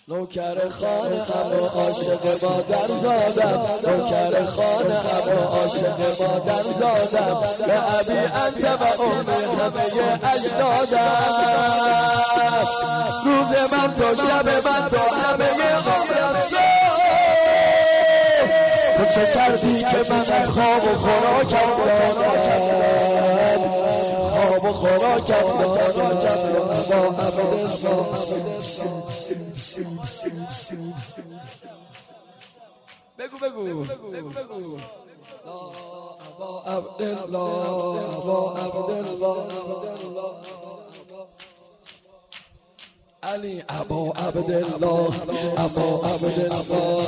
نوکر خانه اما عاشق مادر زادم، نوکر خانه اما عاشق مادر زادم، به ابی انت و امی همه اجدادم. روز من تو شب من تو همه عمرم تو چه کردی که من از خواب و خوراکم دادم، خواب و خوراکم دادم اما عبدالله. بگو بگو ابا عبدالله، ابا عبدالله علی، ابا عبدالله، ابا عبدالله.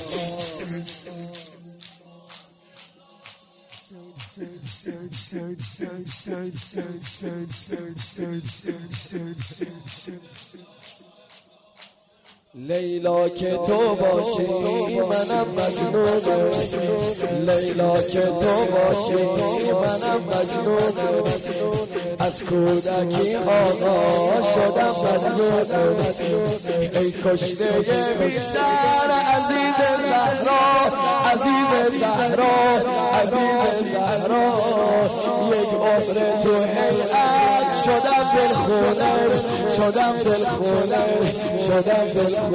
لیلا که تو باشی منم مجنونه، لیلا که تو باشی منم مجنونه، از کودکی آقا شدم مجنونه. ای کشته بی‌سر عزیز زهرا، عزیز زهرا، عزیز زهرا، یک عمر تو هیئت شدم دلخونه، شدم دلخونه، شدم دلخونه.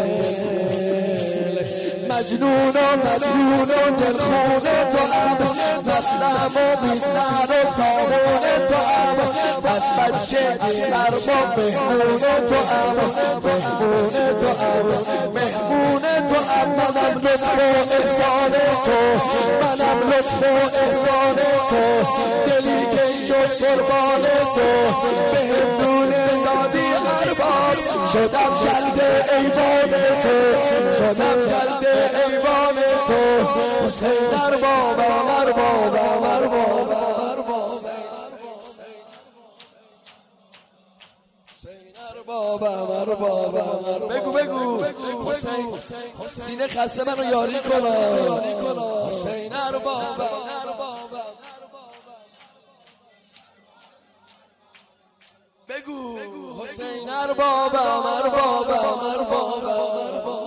مجنون و مجنون و دلخونه تو هم، مسلم و بی‌سر و سامون تو هم، از بچه ارباب مهمون تو هم، مهمون تو هم، مهمون تو هم. منم لطف و احسان تو، منم لطف و احسان تو، دلی که شد قربان تو، بهم نون دادی ارباب، شدم جلد ایوان تو، شدم جلد ایوان تو. حسین اربابم، اربابم، اربابم، حسین اربابم، اربابم. بگو بگو حسین، سینه خسته منو یاری کنم، حسین اربابم. بگو حسین اربابم، اربابم، اربابم.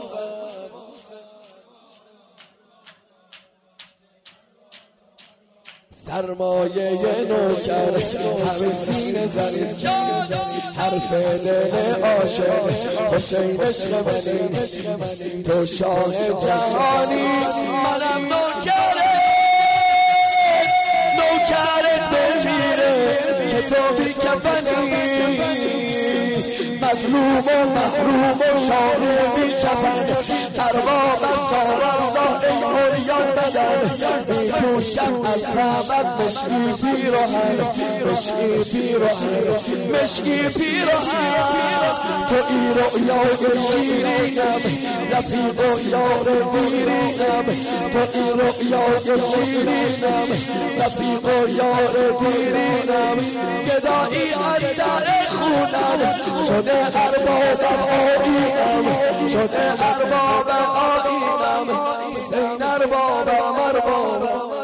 سرمایه نوکر همه سینه زنید، حرف دل عاشق حسین عشق منی، تو شاه جهانی منم نوکرت، نوکرت بمیره که تو بی کفنی، مظلوم و محروم و شاه بی کفن، اربابم سارالله ای اولیان بدن، می پوشم از رحمت مشکی پیراهن، مشکی پیراهن، مشکی پیراهن. تو ای رؤیای شیرینم، رفیق و یار دیرینم، تو ای رؤیای شیرینم، رفیق و یار دیرینم. گدایی از در خونم شده اربابم آیینم، شده اربابم آیینم. حسین اربابم، اربابم.